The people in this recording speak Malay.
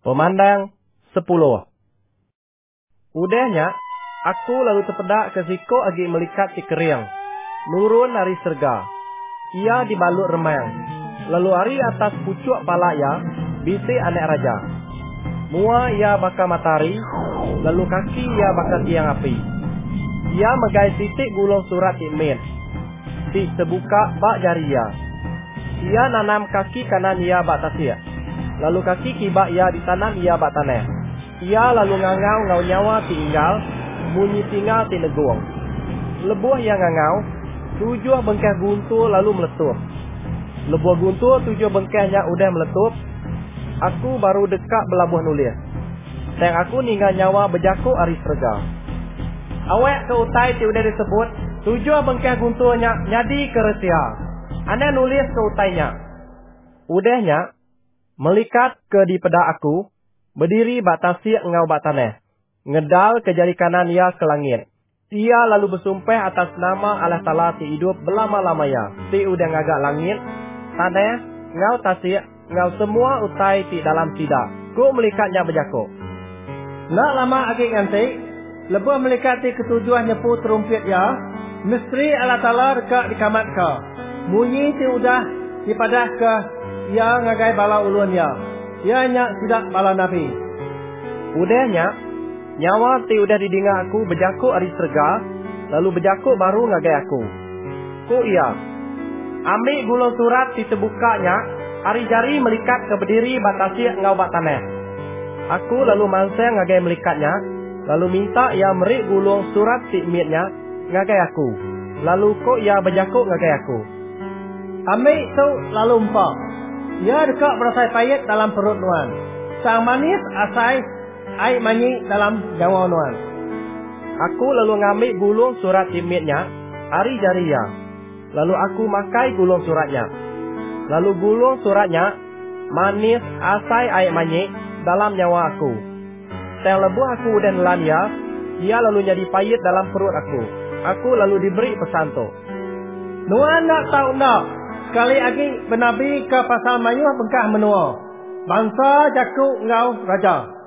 Pemandang 10. Udahnya, aku lalu terpedak ke Ziko agi melikat di keriang. Nurun dari serga. Ia dibalut remang. Lalu hari atas pucuk pala ia, bisi anak raja. Mua ia bakar matahari, lalu kaki ia bakar tiang api. Ia megai titik gulung surat ikmin. Si terbuka bak jari ia. Ia nanam kaki kanan ia bak tasir. Lalu kaki kibak ia ditanam ia bak tanah. Ia lalu ngangau ngau nyawa tinggal, bunyi tinggal ti negung. Lebuh yang ngangau, 7 bengkeh guntur lalu meletup. Lebuh guntur 7 bengkehnya udah meletup. Aku baru dekat belabuh nulis. Teng aku ninggal nyawa berjakuk hari serga. Awek ke utai ti udah disebut, 7 bengkeh gunturnya nyadi ke resia. Ane nulis ke utainya. Udahnya, melikat ke di peda aku, berdiri bak tasik ngau bak tanah. Ngedal ke jari kanan ia ke langit. Ia lalu bersumpah atas nama Allah Ta'ala ti hidup belama-lamanya. Ti udah ngagak langit, tanah, ngau tasik, ngau semua utai ti dalam sidak. Ku melikatnya berjakuk. Nak lama agi ngantik, lebuh melikat ti ketujuan nyepu terumpet ya, misteri Allah Ta'ala dekat di kamat ka. Munyi ti udah dipadah ke ia ngagai bala ulun ya. Ia nyak sidak bala Nabi. Udahnya, nyawa ti udah didinga aku berjakuk hari serga, lalu berjakuk baru ngagai aku. Ku ia. Ambil gulung surat ti terbukanya, hari jari melikat ke berdiri batasi ngau bak tanah. Aku lalu manseng ngagai melikatnya, lalu minta ia merik gulung surat ti mitnya ngagai aku. Lalu ko ia berjakuk ngagai aku. Ambil tu lalu empak. Ia dekat berasai payet dalam perut nuan. Sang manis asai air manyi dalam jawa nuan. Aku lalu ngambil gulung surat imitnya, hari jari ia. Lalu aku makai gulung suratnya. Lalu gulung suratnya, manis asai air manyi dalam nyawa aku. Teng lebuh aku udah nelan ia lalu jadi payet dalam perut aku. Aku lalu diberi pesan tu. Nuan nak tahu nak? Sekali lagi benabi ke pasal mayuh bengkah menua. Bangsa jakuk ngau raja.